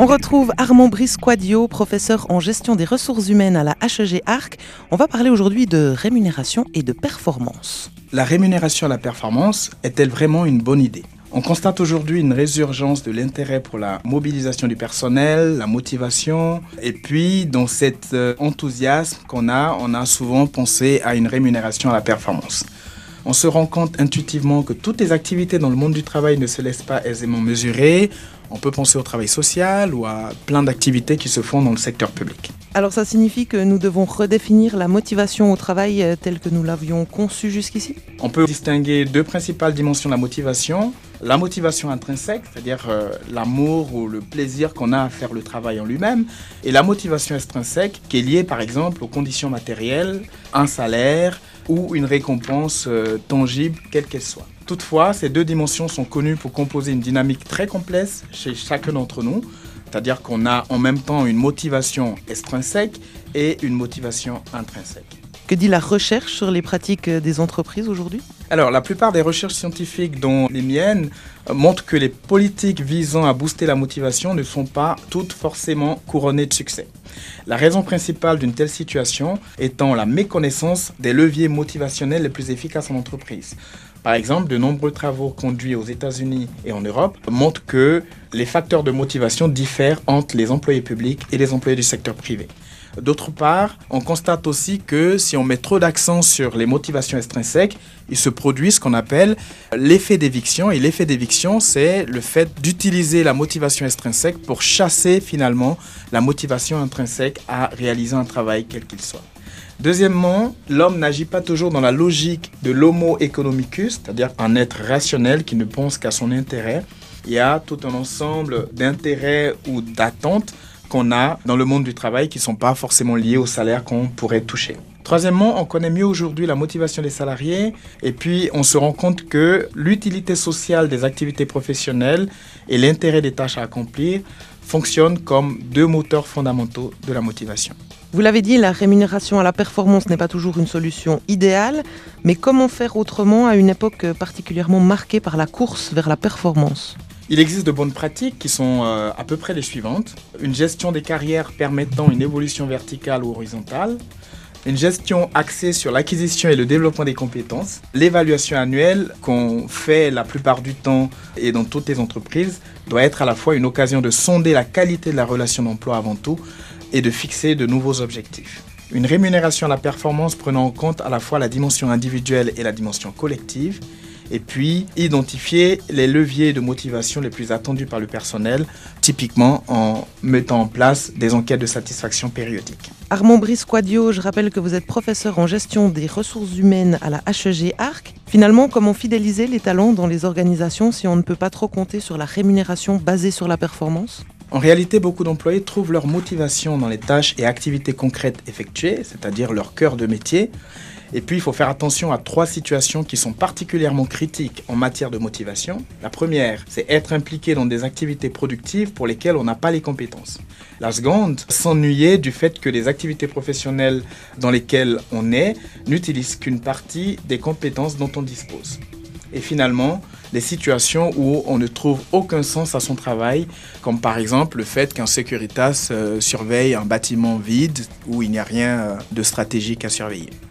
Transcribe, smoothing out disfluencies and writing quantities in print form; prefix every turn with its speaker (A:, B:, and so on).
A: On retrouve Armand Brice-Quadio, professeur en gestion des ressources humaines à la HEG Arc. On va parler aujourd'hui de rémunération et de performance.
B: La rémunération à la performance est-elle vraiment une bonne idée ? On constate aujourd'hui une résurgence de l'intérêt pour la mobilisation du personnel, la motivation. Et puis, dans cet enthousiasme qu'on a, on a souvent pensé à une rémunération à la performance. On se rend compte intuitivement que toutes les activités dans le monde du travail ne se laissent pas aisément mesurer. On peut penser au travail social ou à plein d'activités qui se font dans le secteur public.
A: Alors ça signifie que nous devons redéfinir la motivation au travail telle que nous l'avions conçue jusqu'ici ?
B: On peut distinguer deux principales dimensions de la motivation. La motivation intrinsèque, c'est-à-dire l'amour ou le plaisir qu'on a à faire le travail en lui-même, et la motivation extrinsèque qui est liée par exemple aux conditions matérielles, un salaire ou une récompense tangible, quelle qu'elle soit. Toutefois, ces deux dimensions sont connues pour composer une dynamique très complexe chez chacun d'entre nous, c'est-à-dire qu'on a en même temps une motivation extrinsèque et une motivation intrinsèque.
A: Que dit la recherche sur les pratiques des entreprises aujourd'hui ?
B: Alors, la plupart des recherches scientifiques, dont les miennes, montrent que les politiques visant à booster la motivation ne sont pas toutes forcément couronnées de succès. La raison principale d'une telle situation étant la méconnaissance des leviers motivationnels les plus efficaces en entreprise. Par exemple, de nombreux travaux conduits aux États-Unis et en Europe montrent que les facteurs de motivation diffèrent entre les employés publics et les employés du secteur privé. D'autre part, on constate aussi que si on met trop d'accent sur les motivations extrinsèques, il se produit ce qu'on appelle l'effet d'éviction. Et l'effet d'éviction, c'est le fait d'utiliser la motivation extrinsèque pour chasser finalement la motivation intrinsèque à réaliser un travail quel qu'il soit. Deuxièmement, l'homme n'agit pas toujours dans la logique de l'homo economicus, c'est-à-dire un être rationnel qui ne pense qu'à son intérêt. Il y a tout un ensemble d'intérêts ou d'attentes qu'on a dans le monde du travail qui ne sont pas forcément liés au salaire qu'on pourrait toucher. Troisièmement, on connaît mieux aujourd'hui la motivation des salariés et puis on se rend compte que l'utilité sociale des activités professionnelles et l'intérêt des tâches à accomplir fonctionnent comme deux moteurs fondamentaux de la motivation.
A: Vous l'avez dit, la rémunération à la performance n'est pas toujours une solution idéale, mais comment faire autrement à une époque particulièrement marquée par la course vers la performance ?
B: Il existe de bonnes pratiques qui sont à peu près les suivantes. Une gestion des carrières permettant une évolution verticale ou horizontale. Une gestion axée sur l'acquisition et le développement des compétences. L'évaluation annuelle qu'on fait la plupart du temps et dans toutes les entreprises doit être à la fois une occasion de sonder la qualité de la relation d'emploi avant tout et de fixer de nouveaux objectifs. Une rémunération à la performance prenant en compte à la fois la dimension individuelle et la dimension collective. Et puis, identifier les leviers de motivation les plus attendus par le personnel, typiquement en mettant en place des enquêtes de satisfaction périodiques.
A: Armand Brice-Quadio, je rappelle que vous êtes professeur en gestion des ressources humaines à la HEG Arc. Finalement, comment fidéliser les talents dans les organisations si on ne peut pas trop compter sur la rémunération basée sur la performance ?
B: En réalité, beaucoup d'employés trouvent leur motivation dans les tâches et activités concrètes effectuées, c'est-à-dire leur cœur de métier. Et puis, il faut faire attention à trois situations qui sont particulièrement critiques en matière de motivation. La première, c'est être impliqué dans des activités productives pour lesquelles on n'a pas les compétences. La seconde, s'ennuyer du fait que les activités professionnelles dans lesquelles on est n'utilisent qu'une partie des compétences dont on dispose. Et finalement, les situations où on ne trouve aucun sens à son travail, comme par exemple le fait qu'un Securitas surveille un bâtiment vide où il n'y a rien de stratégique à surveiller.